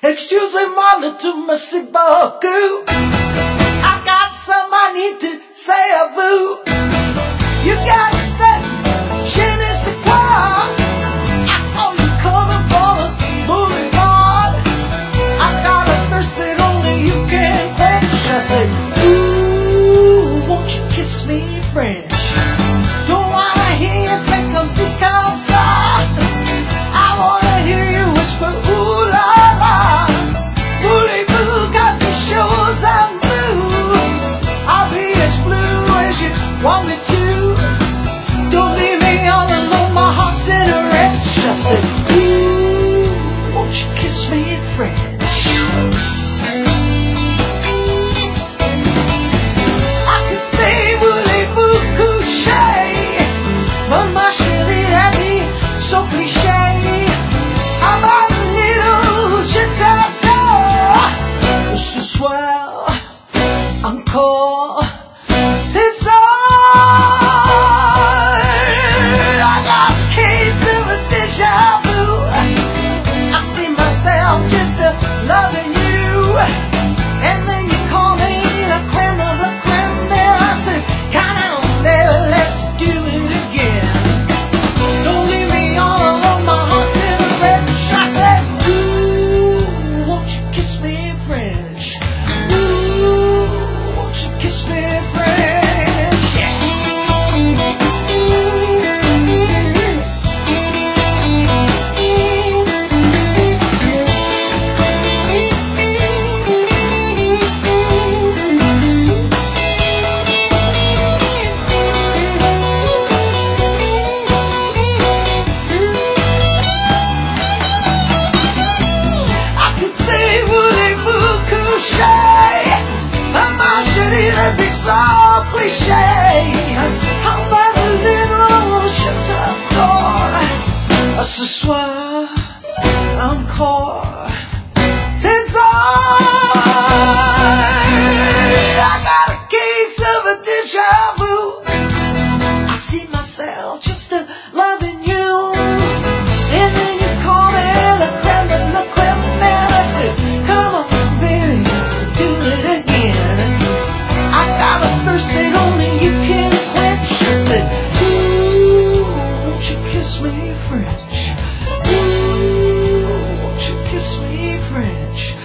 Excusez-moi le tout, merci beaucoup. I got some I need to say à vous. You got said, je ne sais quoi. I saw you coming from a boulevard. I got a thirst that only you can quench. I said, ooh, won't you kiss me French? Don't wanna hear you say comme si comme ça. I wanna hear you whisper, ooh la la. Voulez-vous got the shows à nous? I'll be as blue as you want me to. Don't leave me all alone, my heart's in a wrench. I said, ooh, won't you kiss me in French? I could say, voulez-vous coucher? But my chérie, la vie, so cliché. I'm a little, je t'adore. Ce soir, encore, it's on. I got a case of a déjà vu. I see myself just loving you. And then you call me the creme of the creme. And I said, come on, baby, let's do it again. Don't leave me all alone, my heart's in a wrench. I said, ooh, won't you kiss me in French? Ooh, won't you kiss me in French? Yeah. I could say, voulez-vous coucher? Ma chérie, that'd be so cliché. How about a little je t'adore? Ce soir, encore, it's on. I got a case of a déjà vu. I see myself just loving you. And then you call me the creme de la creme. And I said, come on, baby, let's do it again. I got a thirst that only you can quench. I said, ooh, won't you kiss me French? Ooh, won't you kiss me French?